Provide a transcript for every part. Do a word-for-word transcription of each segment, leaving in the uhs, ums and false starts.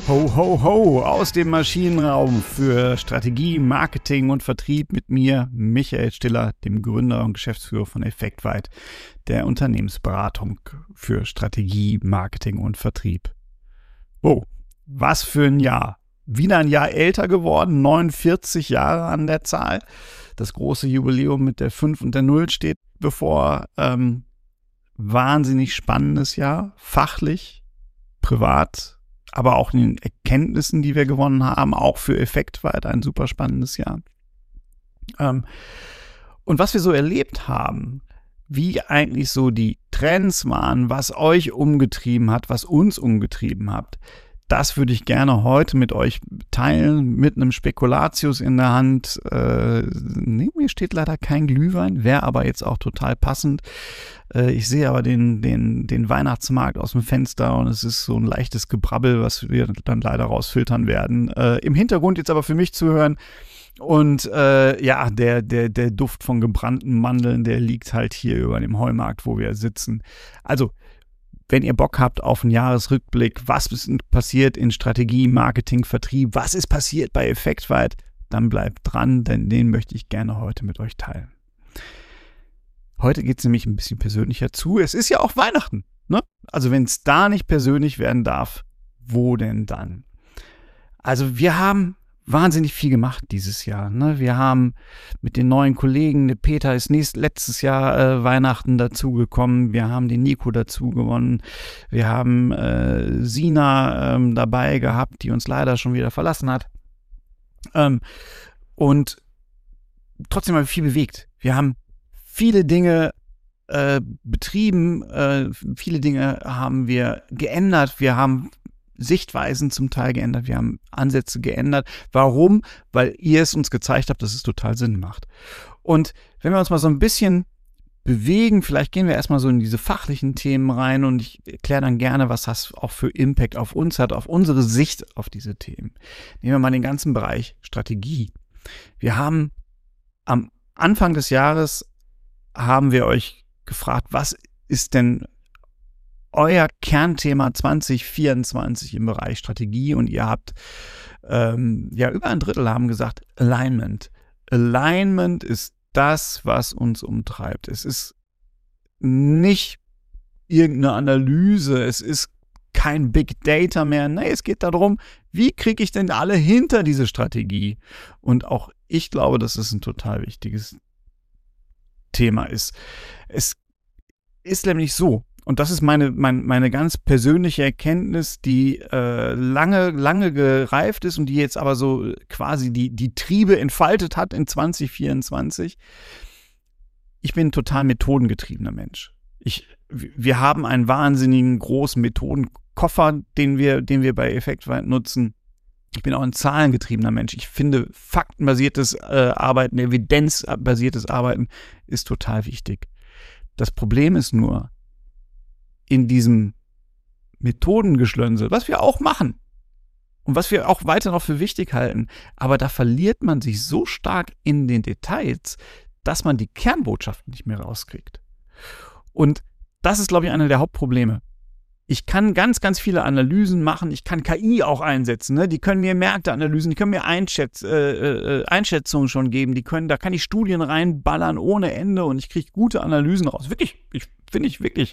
Ho, ho, ho, aus dem Maschinenraum für Strategie, Marketing und Vertrieb mit mir, Michael Stiller, dem Gründer und Geschäftsführer von Effektweit, der Unternehmensberatung für Strategie, Marketing und Vertrieb. Wow, was für ein Jahr. Wieder ein Jahr älter geworden, neunundvierzig Jahre an der Zahl. Das große Jubiläum mit der fünf und der null steht bevor. Ähm, wahnsinnig spannendes Jahr, fachlich, privat, aber auch in den Erkenntnissen, die wir gewonnen haben, auch für Effektweit ein super spannendes Jahr. Ähm, und was wir so erlebt haben, wie eigentlich so die Trends waren, was euch umgetrieben hat, was uns umgetrieben hat, das würde ich gerne heute mit euch teilen, mit einem Spekulatius in der Hand. Äh, neben mir steht leider kein Glühwein, wäre aber jetzt auch total passend. Äh, ich sehe aber den, den, den Weihnachtsmarkt aus dem Fenster und es ist so ein leichtes Gebrabbel, was wir dann leider rausfiltern werden. Äh, im Hintergrund jetzt aber für mich zu hören. Und äh, ja, der, der, der Duft von gebrannten Mandeln, der liegt halt hier über dem Heumarkt, wo wir sitzen. Also, wenn ihr Bock habt auf einen Jahresrückblick, was ist passiert in Strategie, Marketing, Vertrieb, was ist passiert bei Effektweit, dann bleibt dran, denn den möchte ich gerne heute mit euch teilen. Heute geht es nämlich ein bisschen persönlicher zu. Es ist ja auch Weihnachten, ne? Also wenn es da nicht persönlich werden darf, wo denn dann? Also wir haben wahnsinnig viel gemacht dieses Jahr. Ne? Wir haben mit den neuen Kollegen, der Peter ist nächst, letztes Jahr äh, Weihnachten dazugekommen, wir haben den Nico dazu gewonnen, wir haben äh, Sina ähm, dabei gehabt, die uns leider schon wieder verlassen hat. Ähm, und trotzdem haben wir viel bewegt. Wir haben viele Dinge äh, betrieben, äh, viele Dinge haben wir geändert, wir haben Sichtweisen zum Teil geändert, wir haben Ansätze geändert. Warum? Weil ihr es uns gezeigt habt, dass es total Sinn macht. Und wenn wir uns mal so ein bisschen bewegen, vielleicht gehen wir erstmal so in diese fachlichen Themen rein und ich erkläre dann gerne, was das auch für Impact auf uns hat, auf unsere Sicht auf diese Themen. Nehmen wir mal den ganzen Bereich Strategie. Wir haben am Anfang des Jahres haben wir euch gefragt, was ist denn euer Kernthema zwanzig vierundzwanzig im Bereich Strategie und ihr habt, ähm, ja, über ein Drittel haben gesagt Alignment. Alignment ist das, was uns umtreibt. Es ist nicht irgendeine Analyse, es ist kein Big Data mehr. Nee, es geht darum, wie kriege ich denn alle hinter diese Strategie? Und auch ich glaube, dass es ein total wichtiges Thema ist. Es ist nämlich so, und das ist meine, meine, meine ganz persönliche Erkenntnis, die äh, lange, lange gereift ist und die jetzt aber so quasi die, die Triebe entfaltet hat in zwanzig vierundzwanzig. Ich bin ein total methodengetriebener Mensch. Ich, wir haben einen wahnsinnigen großen Methodenkoffer, den wir, den wir bei Effektweit nutzen. Ich bin auch ein zahlengetriebener Mensch. Ich finde, faktenbasiertes äh, Arbeiten, evidenzbasiertes Arbeiten ist total wichtig. Das Problem ist nur, in diesem Methodengeschlönsel, was wir auch machen und was wir auch weiter noch für wichtig halten, aber da verliert man sich so stark in den Details, dass man die Kernbotschaften nicht mehr rauskriegt. Und das ist, glaube ich, einer der Hauptprobleme. Ich kann ganz, ganz viele Analysen machen, ich kann K I auch einsetzen, ne? Die können mir Märkteanalysen, die können mir Einschätz, äh, äh, Einschätzungen schon geben, die können, da kann ich Studien reinballern ohne Ende und ich kriege gute Analysen raus. Wirklich, ich, finde ich wirklich.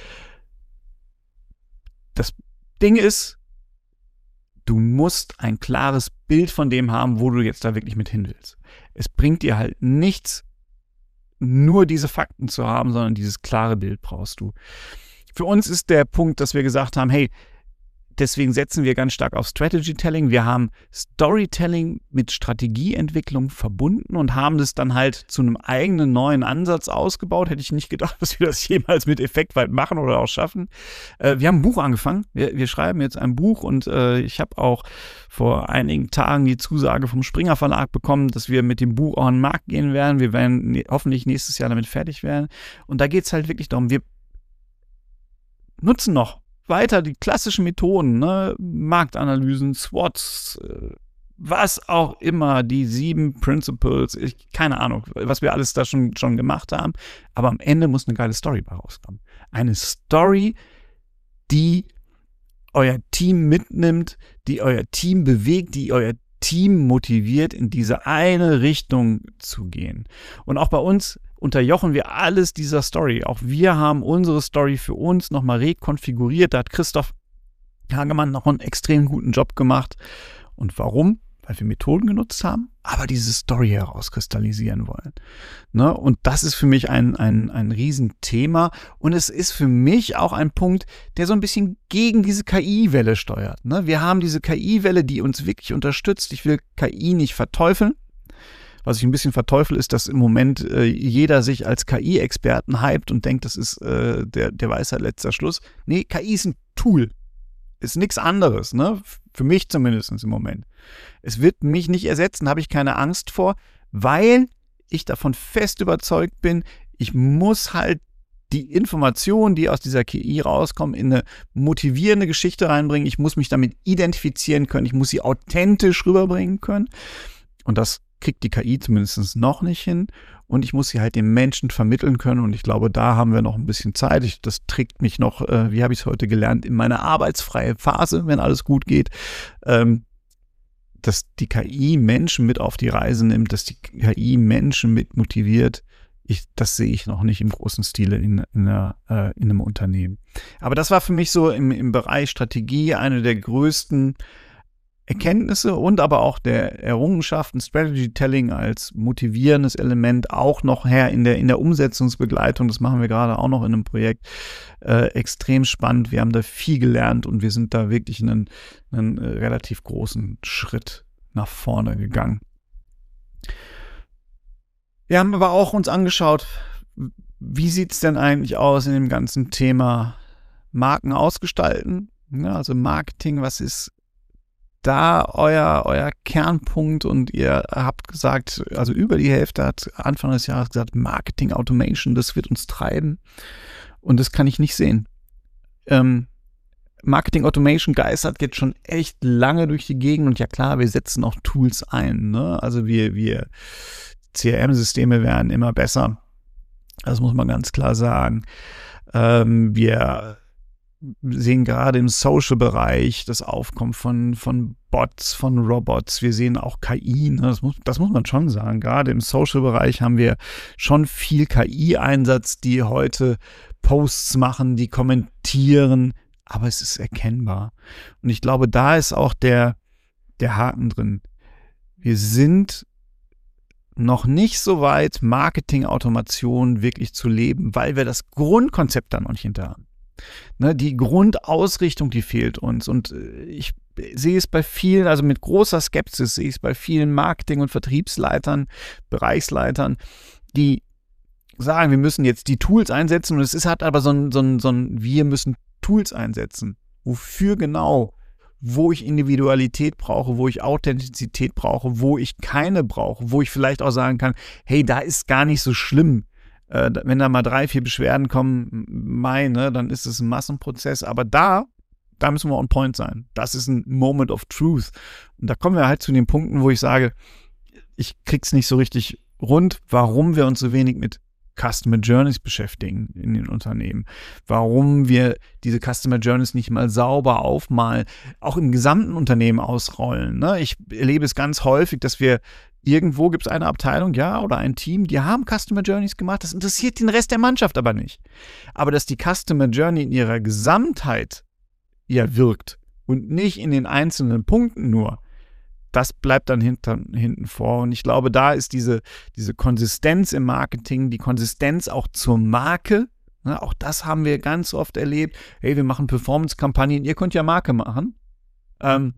Das Ding ist, du musst ein klares Bild von dem haben, wo du jetzt da wirklich mit hin willst. Es bringt dir halt nichts, nur diese Fakten zu haben, sondern dieses klare Bild brauchst du. Für uns ist der Punkt, dass wir gesagt haben, hey, deswegen setzen wir ganz stark auf Strategy-Telling. Wir haben Storytelling mit Strategieentwicklung verbunden und haben das dann halt zu einem eigenen neuen Ansatz ausgebaut. Hätte ich nicht gedacht, dass wir das jemals mit Effektweit machen oder auch schaffen. Äh, wir haben ein Buch angefangen. Wir, wir schreiben jetzt ein Buch und äh, ich habe auch vor einigen Tagen die Zusage vom Springer Verlag bekommen, dass wir mit dem Buch auch an den Markt gehen werden. Wir werden ne- hoffentlich nächstes Jahr damit fertig werden. Und da geht es halt wirklich darum, wir nutzen noch weiter die klassischen Methoden, ne? Marktanalysen, SWOTs, was auch immer, die sieben Principles, ich, keine Ahnung, was wir alles da schon, schon gemacht haben. Aber am Ende muss eine geile Story bei rauskommen. Eine Story, die euer Team mitnimmt, die euer Team bewegt, die euer Team motiviert, in diese eine Richtung zu gehen. Und auch bei uns unterjochen wir alles dieser Story. Auch wir haben unsere Story für uns nochmal rekonfiguriert. Da hat Christoph Hagemann noch einen extrem guten Job gemacht. Und warum? Weil wir Methoden genutzt haben, aber diese Story herauskristallisieren wollen. Ne? Und das ist für mich ein, ein, ein Riesenthema. Und es ist für mich auch ein Punkt, der so ein bisschen gegen diese K I-Welle steuert. Ne? Wir haben diese K I-Welle, die uns wirklich unterstützt. Ich will K I nicht verteufeln. Was ich ein bisschen verteufel, ist, dass im Moment äh, jeder sich als K I-Experten hypt und denkt, das ist äh, der, der Weisheit letzter Schluss. Nee, K I ist ein Tool. Ist nichts anderes, ne? Für mich zumindest im Moment. Es wird mich nicht ersetzen, habe ich keine Angst vor, weil ich davon fest überzeugt bin, ich muss halt die Informationen, die aus dieser K I rauskommen, in eine motivierende Geschichte reinbringen. Ich muss mich damit identifizieren können, ich muss sie authentisch rüberbringen können. Und das kriegt die K I zumindest noch nicht hin. Und ich muss sie halt den Menschen vermitteln können. Und ich glaube, da haben wir noch ein bisschen Zeit. Ich, das trägt mich noch, äh, wie habe ich es heute gelernt, in meine arbeitsfreie Phase, wenn alles gut geht, ähm, dass die K I Menschen mit auf die Reise nimmt, dass die K I Menschen mit motiviert. Ich, das sehe ich noch nicht im großen Stile in, in, einer, äh, in einem Unternehmen. Aber das war für mich so im, im Bereich Strategie eine der größten Erkenntnisse und aber auch der Errungenschaften, Strategy Telling als motivierendes Element auch noch her in der, in der Umsetzungsbegleitung. Das machen wir gerade auch noch in einem Projekt. Äh, extrem spannend. Wir haben da viel gelernt und wir sind da wirklich einen, einen äh, relativ großen Schritt nach vorne gegangen. Wir haben aber auch uns angeschaut, wie sieht es denn eigentlich aus in dem ganzen Thema Marken ausgestalten? Ja, also Marketing, was ist da euer, euer Kernpunkt? Und ihr habt gesagt, also über die Hälfte hat Anfang des Jahres gesagt, Marketing Automation, das wird uns treiben. Und das kann ich nicht sehen. Ähm, Marketing Automation geistert jetzt schon echt lange durch die Gegend. Und ja klar, wir setzen auch Tools ein. Ne? Also wir, wir C R M-Systeme werden immer besser. Das muss man ganz klar sagen. Ähm, wir sehen gerade im Social-Bereich das Aufkommen von, von Bots, von Robots. Wir sehen auch K I, ne? das, muss, das muss man schon sagen. Gerade im Social-Bereich haben wir schon viel K I-Einsatz, die heute Posts machen, die kommentieren, aber es ist erkennbar. Und ich glaube, da ist auch der, der Haken drin. Wir sind noch nicht so weit, Marketing-Automation wirklich zu leben, weil wir das Grundkonzept da noch nicht hinter haben. Ne, die Grundausrichtung, die fehlt uns. Und ich sehe es bei vielen, also mit großer Skepsis, sehe ich es bei vielen Marketing- und Vertriebsleitern, Bereichsleitern, die sagen, wir müssen jetzt die Tools einsetzen. Und es ist halt aber so ein, so ein, so ein wir müssen Tools einsetzen. Wofür genau? Wo ich Individualität brauche, wo ich Authentizität brauche, wo ich keine brauche, wo ich vielleicht auch sagen kann, hey, da ist gar nicht so schlimm. Äh, wenn da mal drei, vier Beschwerden kommen, meine, dann ist es ein Massenprozess. Aber da, da müssen wir on point sein. Das ist ein Moment of Truth. Und da kommen wir halt zu den Punkten, wo ich sage, ich krieg's nicht so richtig rund, warum wir uns so wenig mit Customer Journeys beschäftigen in den Unternehmen. Warum wir diese Customer Journeys nicht mal sauber aufmalen, auch im gesamten Unternehmen ausrollen. Ne? Ich erlebe es ganz häufig, dass wir irgendwo gibt es eine Abteilung, ja, oder ein Team, die haben Customer Journeys gemacht, das interessiert den Rest der Mannschaft aber nicht. Aber dass die Customer Journey in ihrer Gesamtheit ja wirkt und nicht in den einzelnen Punkten nur, das bleibt dann hinter, hinten vor. Und ich glaube, da ist diese, diese Konsistenz im Marketing, die Konsistenz auch zur Marke, ne, auch das haben wir ganz oft erlebt. Hey, wir machen Performance-Kampagnen, ihr könnt ja Marke machen. Ähm,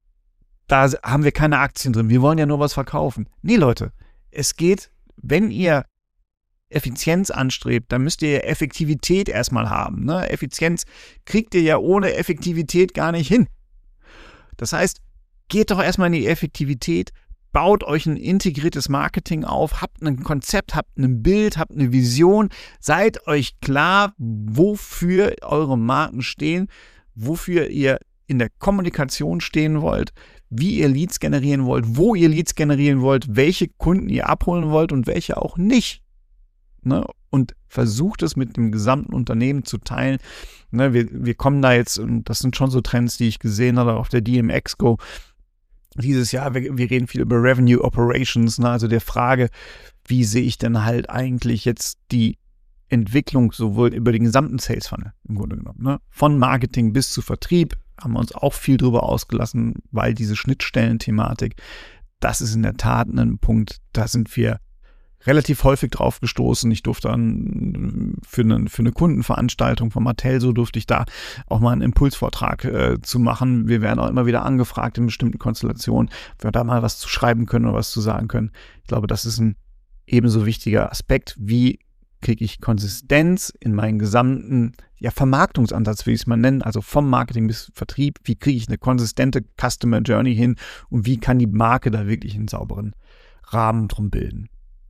Da haben wir keine Aktien drin. Wir wollen ja nur was verkaufen. Nee, Leute, es geht, wenn ihr Effizienz anstrebt, dann müsst ihr Effektivität erstmal haben. Ne? Effizienz kriegt ihr ja ohne Effektivität gar nicht hin. Das heißt, geht doch erstmal in die Effektivität, baut euch ein integriertes Marketing auf, habt ein Konzept, habt ein Bild, habt eine Vision, seid euch klar, wofür eure Marken stehen, wofür ihr in der Kommunikation stehen wollt, wie ihr Leads generieren wollt, wo ihr Leads generieren wollt, welche Kunden ihr abholen wollt und welche auch nicht. ne, und versucht es mit dem gesamten Unternehmen zu teilen. Ne, wir, wir kommen da jetzt, und das sind schon so Trends, die ich gesehen habe auf der D M Expo dieses Jahr. Wir, wir reden viel über Revenue Operations, ne, also der Frage, wie sehe ich denn halt eigentlich jetzt die Entwicklung sowohl über den gesamten Sales Funnel im Grunde genommen, ne, von Marketing bis zu Vertrieb, haben wir uns auch viel drüber ausgelassen, weil diese Schnittstellen-Thematik, das ist in der Tat ein Punkt, da sind wir relativ häufig drauf gestoßen. Ich durfte dann für eine, für eine Kundenveranstaltung von Mattel, so durfte ich da auch mal einen Impulsvortrag äh, zu machen. Wir werden auch immer wieder angefragt in bestimmten Konstellationen, ob wir da mal was zu schreiben können oder was zu sagen können. Ich glaube, das ist ein ebenso wichtiger Aspekt, wie kriege ich Konsistenz in meinen gesamten ja, Vermarktungsansatz, will ich es mal nennen, also vom Marketing bis Vertrieb. Wie kriege ich eine konsistente Customer Journey hin und wie kann die Marke da wirklich einen sauberen Rahmen drum bilden?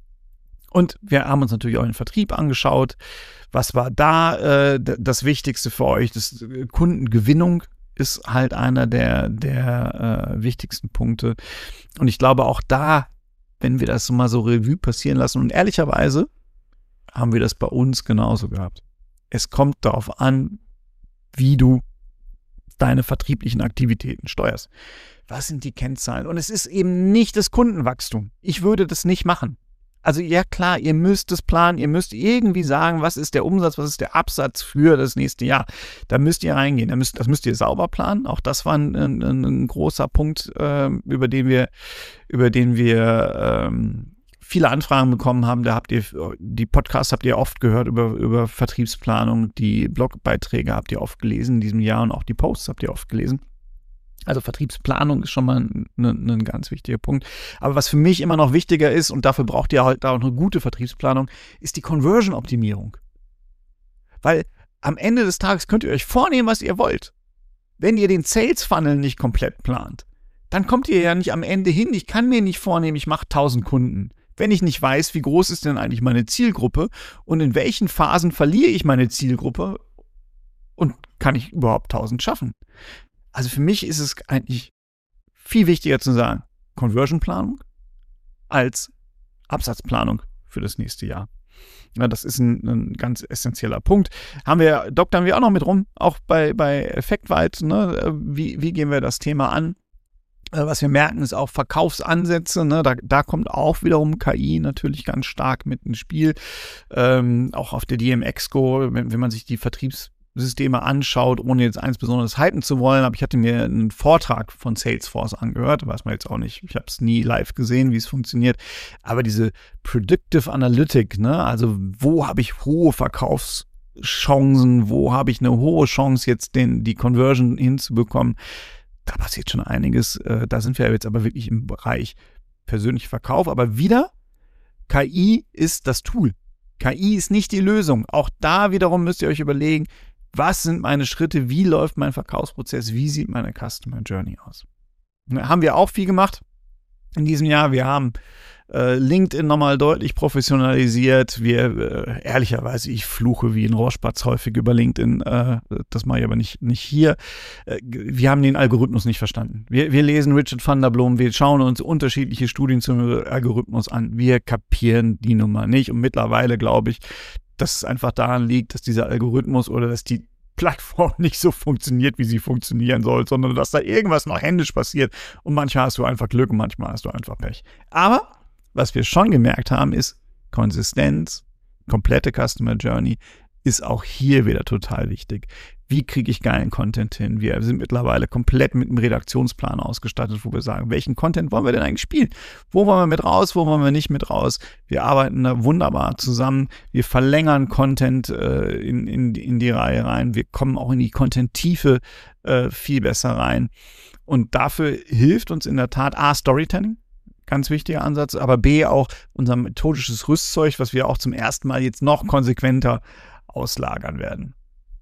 Und wir haben uns natürlich auch den Vertrieb angeschaut. Was war da äh, das Wichtigste für euch? Das äh, Kundengewinnung ist halt einer der, der äh, wichtigsten Punkte. Und ich glaube auch da, wenn wir das mal so Revue passieren lassen, und ehrlicherweise haben wir das bei uns genauso gehabt. Es kommt darauf an, wie du deine vertrieblichen Aktivitäten steuerst. Was sind die Kennzahlen? Und es ist eben nicht das Kundenwachstum. Ich würde das nicht machen. Also ja klar, ihr müsst es planen, ihr müsst irgendwie sagen, was ist der Umsatz, was ist der Absatz für das nächste Jahr. Da müsst ihr reingehen, da müsst, das müsst ihr sauber planen. Auch das war ein, ein, ein großer Punkt, äh, über den wir, über den wir ähm, viele Anfragen bekommen haben. Da habt ihr, die Podcasts habt ihr oft gehört über, über Vertriebsplanung, die Blogbeiträge habt ihr oft gelesen in diesem Jahr und auch die Posts habt ihr oft gelesen. Also Vertriebsplanung ist schon mal ein, ein, ein ganz wichtiger Punkt. Aber was für mich immer noch wichtiger ist, und dafür braucht ihr halt auch eine gute Vertriebsplanung, ist die Conversion-Optimierung. Weil am Ende des Tages könnt ihr euch vornehmen, was ihr wollt. Wenn ihr den Sales-Funnel nicht komplett plant, dann kommt ihr ja nicht am Ende hin. Ich kann mir nicht vornehmen, ich mache tausend Kunden. Wenn ich nicht weiß, wie groß ist denn eigentlich meine Zielgruppe und in welchen Phasen verliere ich meine Zielgruppe und kann ich überhaupt tausend schaffen. Also für mich ist es eigentlich viel wichtiger zu sagen, Conversion-Planung als Absatzplanung für das nächste Jahr. Ja, das ist ein, ein ganz essentieller Punkt. Haben wir, doktern wir auch noch mit rum, auch bei, bei Effektweit, ne? Wie, wie gehen wir das Thema an? Was wir merken, ist auch Verkaufsansätze, ne? da, da kommt auch wiederum K I natürlich ganz stark mit ins Spiel. Ähm, auch auf der D M Expo, wenn, wenn man sich die Vertriebssysteme anschaut, ohne jetzt eins besonders hypen zu wollen, aber ich hatte mir einen Vortrag von Salesforce angehört, weiß man jetzt auch nicht, ich habe es nie live gesehen, wie es funktioniert, aber diese Predictive Analytic, ne? Also wo habe ich hohe Verkaufschancen, wo habe ich eine hohe Chance jetzt den, die Conversion hinzubekommen, da passiert schon einiges, äh, da sind wir jetzt aber wirklich im Bereich persönlicher Verkauf, aber wieder, K I ist das Tool. K I ist nicht die Lösung. Auch da wiederum müsst ihr euch überlegen, was sind meine Schritte, wie läuft mein Verkaufsprozess, wie sieht meine Customer Journey aus. Da haben wir auch viel gemacht in diesem Jahr. Wir haben äh, LinkedIn nochmal deutlich professionalisiert. Wir, äh, ehrlicherweise, ich fluche wie ein Rohrspatz häufig über LinkedIn. Äh, das mache ich aber nicht, nicht hier. Äh, wir haben den Algorithmus nicht verstanden. Wir, wir lesen Richard van der Blom, wir schauen uns unterschiedliche Studien zum Algorithmus an. Wir kapieren die Nummer nicht. Und mittlerweile glaube ich, dass es einfach daran liegt, dass dieser Algorithmus oder dass die Plattform nicht so funktioniert, wie sie funktionieren soll, sondern dass da irgendwas noch händisch passiert und manchmal hast du einfach Glück und manchmal hast du einfach Pech. Aber was wir schon gemerkt haben, ist Konsistenz, komplette Customer Journey ist auch hier wieder total wichtig. Wie kriege ich geilen Content hin? Wir sind mittlerweile komplett mit einem Redaktionsplan ausgestattet, wo wir sagen, welchen Content wollen wir denn eigentlich spielen? Wo wollen wir mit raus, wo wollen wir nicht mit raus? Wir arbeiten da wunderbar zusammen. Wir verlängern Content äh, in, in, in die Reihe rein. Wir kommen auch in die Content-Tiefe äh, viel besser rein. Und dafür hilft uns in der Tat A, Storytelling. Ganz wichtiger Ansatz, aber B, auch unser methodisches Rüstzeug, was wir auch zum ersten Mal jetzt noch konsequenter auslagern werden.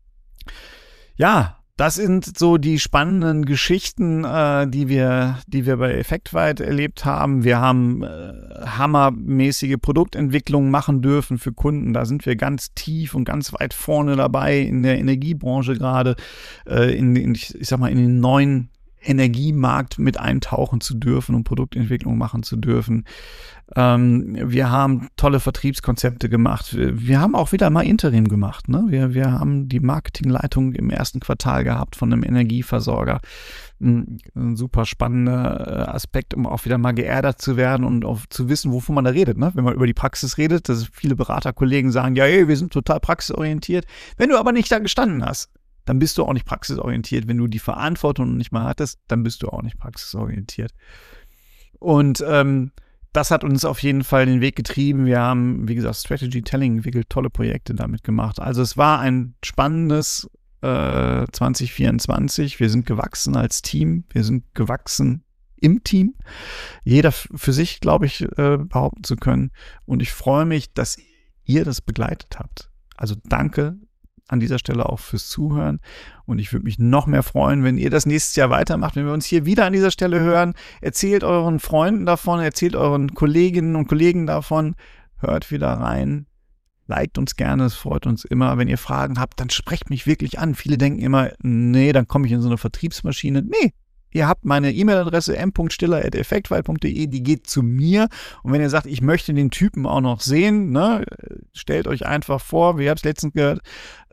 Ja, das sind so die spannenden Geschichten, äh, die wir, die wir bei Effektweit erlebt haben. Wir haben äh, hammermäßige Produktentwicklungen machen dürfen für Kunden. Da sind wir ganz tief und ganz weit vorne dabei in der Energiebranche gerade, äh, in, in, ich sag mal, in den neuen Energiemarkt mit eintauchen zu dürfen und Produktentwicklung machen zu dürfen. Ähm, wir haben tolle Vertriebskonzepte gemacht. Wir, wir haben auch wieder mal Interim gemacht. Ne? Wir, wir haben die Marketingleitung im ersten Quartal gehabt von einem Energieversorger. Ein, ein super spannender Aspekt, um auch wieder mal geerdet zu werden und auch zu wissen, wovon man da redet. Ne? Wenn man über die Praxis redet, dass viele Beraterkollegen sagen, ja, hey, wir sind total praxisorientiert. Wenn du aber nicht da gestanden hast, dann bist du auch nicht praxisorientiert. Wenn du die Verantwortung nicht mal hattest, dann bist du auch nicht praxisorientiert. Und ähm, das hat uns auf jeden Fall den Weg getrieben. Wir haben, wie gesagt, Strategy Telling entwickelt, tolle Projekte damit gemacht. Also es war ein spannendes äh, zwanzig vierundzwanzig. Wir sind gewachsen als Team. Wir sind gewachsen im Team. Jeder f- für sich, glaube ich, äh, behaupten zu können. Und ich freue mich, dass ihr das begleitet habt. Also danke an dieser Stelle auch fürs Zuhören. Und ich würde mich noch mehr freuen, wenn ihr das nächstes Jahr weitermacht, wenn wir uns hier wieder an dieser Stelle hören. Erzählt euren Freunden davon, erzählt euren Kolleginnen und Kollegen davon. Hört wieder rein. Liked uns gerne, es freut uns immer. Wenn ihr Fragen habt, dann sprecht mich wirklich an. Viele denken immer, nee, dann komme ich in so eine Vertriebsmaschine. Nee. Ihr habt meine E-Mail-Adresse m punkt stiller at effektweit punkt de, die geht zu mir. Und wenn ihr sagt, ich möchte den Typen auch noch sehen, ne, stellt euch einfach vor, wir haben es letztens gehört,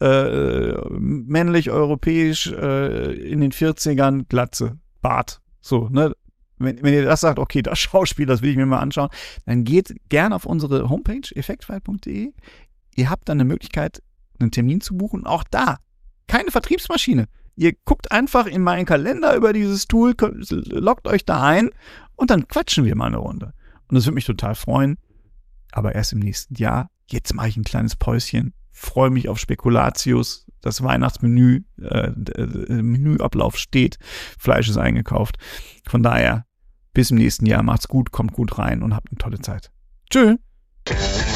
äh, männlich, europäisch, äh, in den vierzigern, Glatze, Bart. So, ne? Wenn, wenn ihr das sagt, okay, das Schauspiel, das will ich mir mal anschauen, dann geht gerne auf unsere Homepage effektweit punkt de. Ihr habt dann eine Möglichkeit, einen Termin zu buchen. Auch da, keine Vertriebsmaschine. Ihr guckt einfach in meinen Kalender über dieses Tool, loggt euch da ein und dann quatschen wir mal eine Runde. Und das würde mich total freuen. Aber erst im nächsten Jahr. Jetzt mache ich ein kleines Päuschen. Freue mich auf Spekulatius. Das Weihnachtsmenü, äh, der Menüablauf steht. Fleisch ist eingekauft. Von daher, bis im nächsten Jahr. Macht's gut, kommt gut rein und habt eine tolle Zeit. Tschüss.